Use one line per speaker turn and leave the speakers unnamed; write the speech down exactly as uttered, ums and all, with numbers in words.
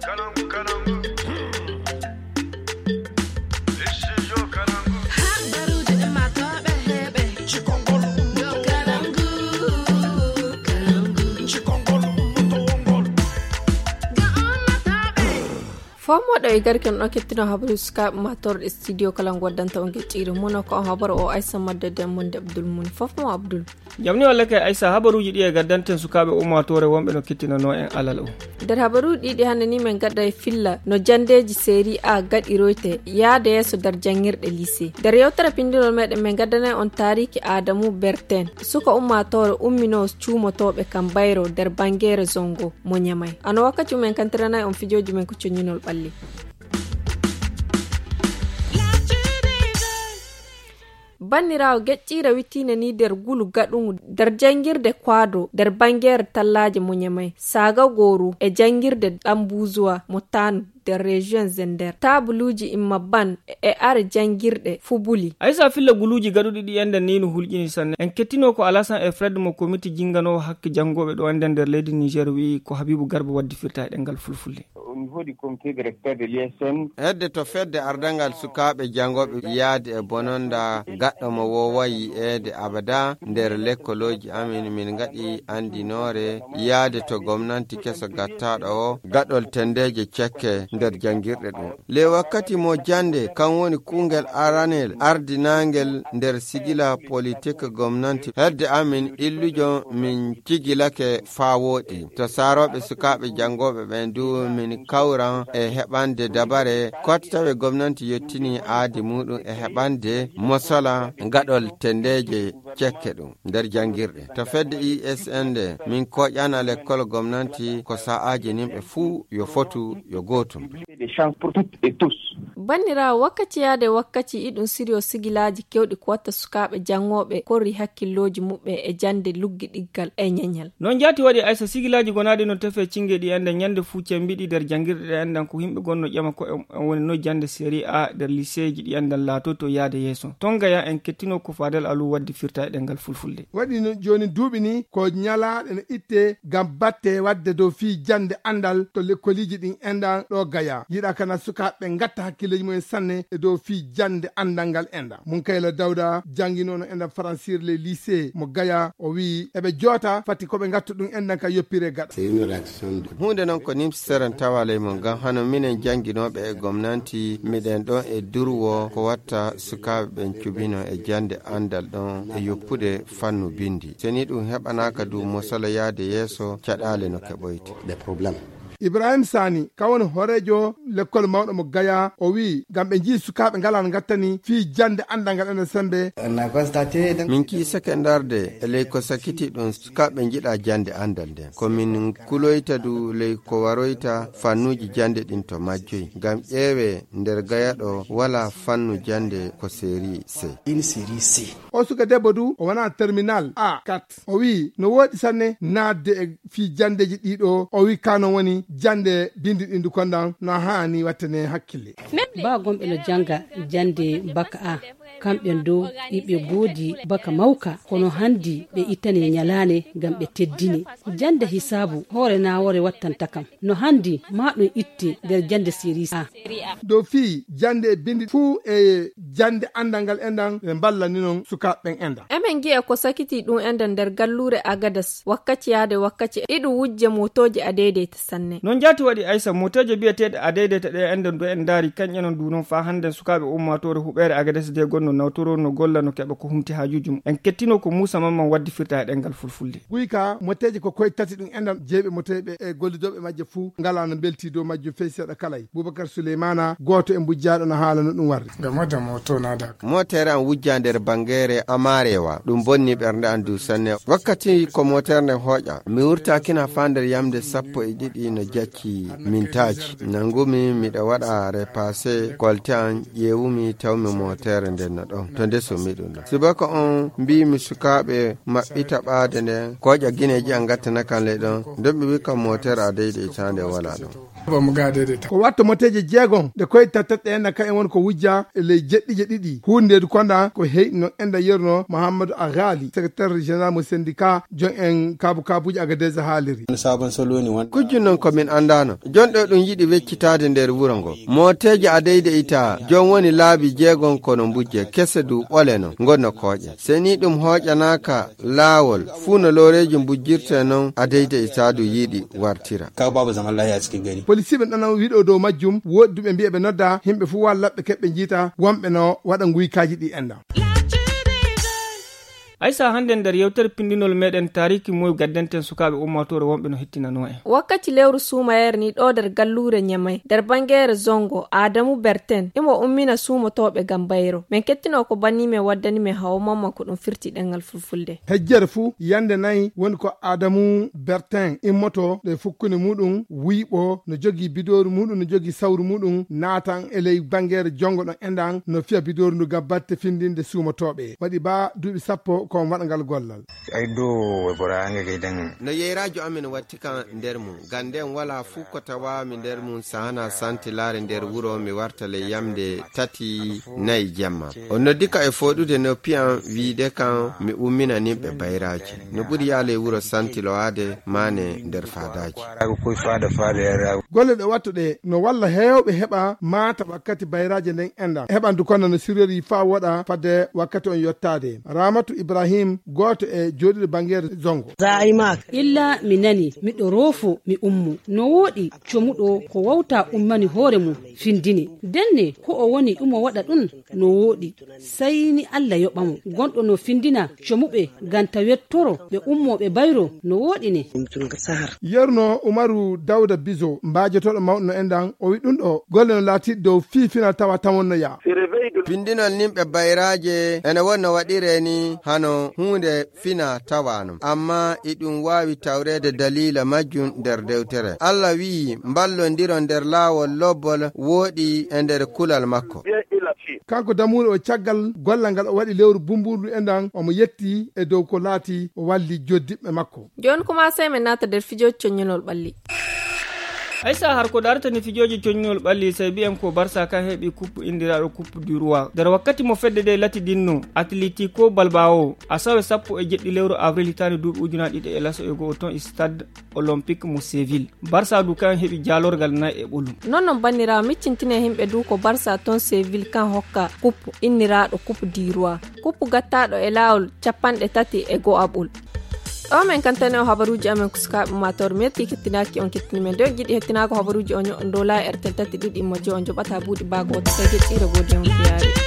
Fomo da igarken o kettino habaru ska mator studio kalan wadanta on gecciri mono ko habaru o Aisha madde mun de Abdul mun fofmo Abdul
jamni walla kay Aisha habaruji di e gaddanten sukabe ummatore wonbe no kettino no en alal o
der habaru didi hande ni men gadda e filla no jandeji série A gadiroyte yaade yeso dar jangirde lycée der yewtara pindinol meden men gaddane on tariki Adamu Berten suka ummatore ummino cuumotobe kam bayro der bangere zongo mo nyamay ano wakati men kantrana on fijoji men ko conyinol balli bannirawo geccira wittine ni der gulu gadungu der jangirde kwado der bangere tallaje mo nyamay saga goru e jangirde dambuzuwa mo tan der region Zender tabuluji imma ban e ar jangirde fubuli
Aisha filla guluji gadudi di yanda ninu hulgini sanne en kettino ko Alasan e Fred mo committee jingano hakki jangobe do anden der leydi Niger wi ko Habibu Garba waddi firta e dengal fulfulde
au niveau du comité directeur de l'I S M
hedde to fedde ardangal sukabe jangobe yaade e bononda gaddo mo wowayi ede abada der lekkoloji amin min ngadi andinore yaade to gomnanti keso gattado o gadol tendeje cekke nder jangirde dum le wakkati mo jande kan woni kungel aranel ardinangel nder sigila politique gomnanti hedde amin illujo min cigilake fawodi to sarobe sukabe jangobe ben du min kawran e hebande dabare kottawe gomnanti yettini aadi mudum e hebande mosala gadol tendeje cekke dum nder jangirde to fedde I S N de min ko yana l'école gomnanti ko saaje nimbe fu yo fotu yo gotum
des chances pour toutes et tous
bannira wakkati yaade wakkati idun sirio sigilaji kewdi ko watta sukabe jangobe korri hakkilloji mubbe e jande luggi diggal e nyanyal
non jati wadi Aisha sigilaji gonade no tefe cingedi ande nyande fu cembidi der jangirde de andan ko himbe gonno jama ko woni no jande série A der lycée ji di andan latoto yaade yeso tonga ya en kettino ko Fadel Alu waddi firta e dengal fulfulde
wadi no joni duubi ni ko nyala en itte gam batte wadde do fi jande andal to lekkoliji din enda do gaya yida kana sukabe ngatta hakkileji mo sanne e do fi jande andangal enda mun kayla Dawda jangino no enda francir le lycée mo gaya o wi ebe jota fati ko be ngattu dum enda ka yoppire gada
c'est une réaction hunde non ko nim seran tawale mon gam hano minen janginobe e gomnanti miden don e durwo ko watta sukabe ben cubino e jande andal don e yoppude fannu bindi seni dum hebanaka du mosala yaade yeso cadale no keboyti
des problèmes
Ibrahim Sani kawon horejo l'école mawdo mo gaya o wi gambe ji sukabe ngalan gattani fi jande andangal en sembe
na constaté
min ki secondarde le ko sakiti don sukabe jida jande andal de ko min kuloita du le ko waroita fannuji jande din to majjoy gam ewe nder gaya do wala fannu jande ko série C
une série C
o suka debodu o wana terminal A quatre o wi no wodi sanne naade fi jandeji dido o wi kano woni jande bindi dindu kondan na hani watane hakkille
ba gombe no janga jande baka a kambe do ibe bodi baka mauka kono handi be itane nyalane gambe teddini jande hisabu hore na wore wattanta kam no handi ma do itti der jande série A
do fi jande bindi fu e jande andangal endan e balla ni non suka ben enda
emen giya ko sakiti dum endan der gallure Agadas wakkati yaade wakkati idu wujje motoji adedeta sanne
non jati wadi Aisha motoje bietede adedeta de endan do en dari kanyenon du non fa hande sukabe ummatore hubere Agadas de gonno nawtoro no golla no kebe ko humti hajujum en kettino ko Musa Mamman waddi firta e dengal fulfulde
guika moteje ko koy tati dum endan jebe motebe e gollidobe majje fu ngala no belti do majje feyseda kalay Boubacar Souleymana goto e bujjaado no haala no dum warri
da moda moto nada
motere an wujjander bangere amarewa dum bonni bernde andu sanne wakkati ko moterne hoja mi wurta kina fander yamde sappo e didi no jacci mintaji nangumi mi da wada repasser koltan yewumi tawmi motere den na don to ndeso midon sibaka on bi mi sukabe mabbita baade ne ko ja gineji an gattana kan le don dobbe bi kam motere a deede tande wala don
ba mu ga deede
ko watto moteje jeegon de koy tatate en ka en won ko wujja le jeddi jeddi hunde du konda ko heyno enda yerno Mohamed Aghali secrétaire général mo syndicat jon en kabu kabuji Agadez haliri
sabon solo ni won
kujun non ko min andano jonɗo ɗum yiɗi weccitade nder wuro ngo moteje adeyde ita jon woni laabi jeegon kono bujje kese du ɓoleno gonno kooƴe seni ɗum hoƴanaka laawol fuu no looreji bujjirte noon adeyde ita du yiɗi wartira
kaw babu zaman lahiya cikin gari
polisi ɓe ɗana wiɗo dow majjum woɗi duɓe mbiya ɓe nodda himɓe fuu wallaɓe keɓɓe jiita wonɓe no waɗa guykaji ɗi enda
aysa hande nder yewtere pindinol meɗen tariki moy gaddenten sukaɓe ummatore wonɓe no hettinano en
wakkati lewru suumayere ni ɗo nder gallure nyamay nder bangere zongo adamu berten imo ummina suumotoɓe gam bayro min kettino ko banni min waddani min hawo mamma ko ɗum firti ɗengal fulfulde
hejjere fuu yande nayyi woni ko adamu bertin immoto ɗe fukkune muɗum wiiɓo no jogui bidoru muɗum no jogui sawru muɗum naatan e ley bangere jongo ɗon endan no fiya bidoru ndu gam batte findinde suumotoɓe waɗi ba duuɓi sappo ko waɗangal gollal
ay do bora anga gaydan
no yeyrajo amin watti kan nder mum ganden wala fuu ko tawami nder mum sahana santilare nder wuro mi wartale yamde tati nayi jamma o noddi ka e foɗude no piyan wiide kan mi ummina nimɓe bayraji no ɓuri yaale wuro santiloade mane nder fadaji
golle ɗe wattuɗe no walla hewɓe heɓa mata wakkati bayraji nden enda heɓandu kono no sirori fa woɗa fadde wakkati on yottade ramatu ibrahim goto e joɗiɗo bangere zongo
illa mi nani miɗo roofo mi ummu no woɗi comuɗo ko wawta ummani hoore mum findini denne ko o woni umo waɗa ɗum no woɗi sayni allah yoɓamo gonɗo no findina comuɓe ganta wettoro ɓe ummoɓe bayro no woɗine
yerno umaru dawda biso mbajotoɗo mawɗo no endan o wi ɗum ɗo golle no laatiɗo dow fiifinal tawa tamonno ya
pindinol nimɓe bayraje ene wonno waɗireni hano hunde fina tawano amma iɗum wawi tawrede dalila majjum nder dewtere allah wi mballodiro nder laawol lobbol woɗi e nder kulal makko
kanko damuɗo o caggal gollal ngal o waɗi lewru bumburdu endan omo yetti e dow ko laati o walli joddiɓɓe makko
joni kuma sey min nata nder fijoji coññinol ɓalli
aysa har ko dartani fijoji coññol ɓalli sey bi'en ko barsa kan heɓi coupe indiraɗo coupe du roi nder wakkati mo fedde de lati dinno atlético balbao asawe sappo e jeɗɗi lewru avril hitande duuɓi ujunaje ɗiɗi e laso e go'o ton e stade olympique mo séville barsa du kan heɓi jalorgal nayi e ɓolum
non non bannirawo miccintine himɓe du ko barsa ton séville kan hokka coupe inniraɗo coupe du roi coupe gattaɗo e lawol capanɗe tati e go'aɓol o men kantane o habaruji amen ko sukaɓe ummatoore mi yetti kettinaki on kettini men de jiɗi hettinako habaruji o dow la R T L tati ɗiɗi mo jo on joɓata buuɗi baagoto sey geɗɗire godi on fiyaari